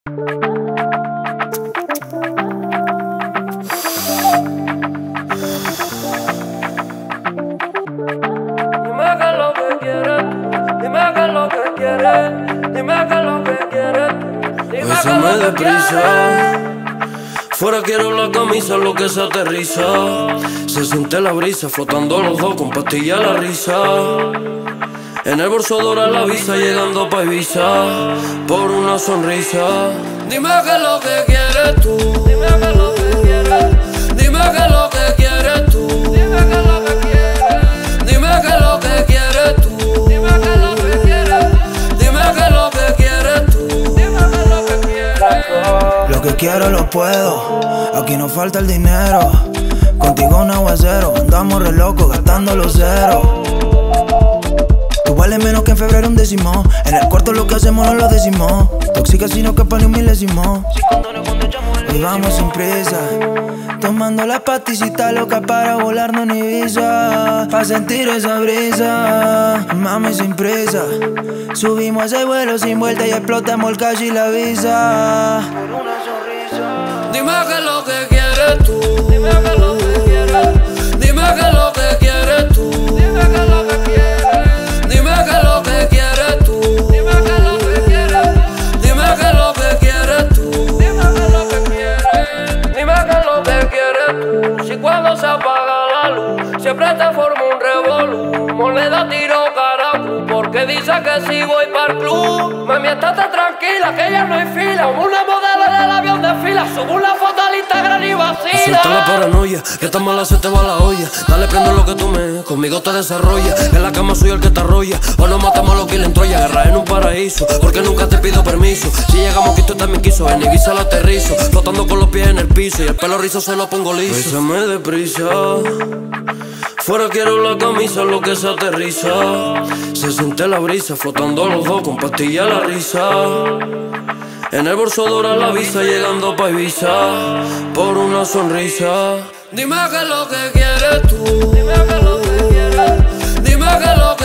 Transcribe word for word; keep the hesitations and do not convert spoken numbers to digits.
Dime qué es lo que quieres, dime qué es lo que quieres, dime qué es lo que quieres, dime qué es Bésame lo que deprisa. quieres. Fuera quiero la camisa, lo que se aterriza. Se siente la brisa, flotando los dos con pastilla la risa. En el bolso dora la visa, llegando pa' Ibiza por una sonrisa. Dime qué es lo que quieres tú, Dime qué es lo que quieres, dime qué es lo que quieres tú, dime qué es lo que quieres, dime qué es lo que quieres tú, dime qué es lo que quieres, dime qué es lo que quieres tú. dime qué es lo que quieres. Lo que quiero lo puedo, aquí no falta el dinero. Contigo un aguacero, andamos re locos gastando los ceros. Tú vales menos que en febrero un décimo. En el cuarto lo que hacemos no lo decimos. Tóxica si no capa ni un milésimo. Y vamos sin prisa, tomando la pasticita loca para volarnos en Ibiza, pa' sentir esa brisa. Mami sin prisa, subimos ese vuelo sin vuelta y explotamos el cash y la visa. Dime qué es lo que quieres tú, Dime qué es lo que quieres, dime qué es lo que quieres tú, dime qué es lo que quieres, dime qué es lo que quieres tú, dime qué es lo que quieres, dime qué es lo que quieres tú. dime qué es lo que quieres, dime qué es lo que quieres tú. Si cuando se apaga la luz siempre te forma un revolú, moneda tiro caracu, porque dice que si voy para el club. Mami, estate tranquila que ya no hay fila, una modelo en el avión de fila, subo una foto al Instagram y Suelta la vacila. paranoia, que tan mala se te va la olla. Dale, prendo lo que tú me, conmigo te desarrolla. En la cama soy el que te arrolla, o nos matamos a los que le Troya. Guerra en un paraíso, porque nunca te pido permiso. Si llegamos aquí tú también quiso, en Ibiza la aterrizo, flotando con los pies en el piso y el pelo rizo se lo pongo liso. Bésame deprisa, fuera quiero la camisa, lo que se aterriza. Se siente la brisa, flotando los dos con pastilla la risa. En el bolso dora la visa, llegando pa' Ibiza por una sonrisa. Dime qué es lo que quieres tú, Dime qué es lo que quieres, dime qué es lo que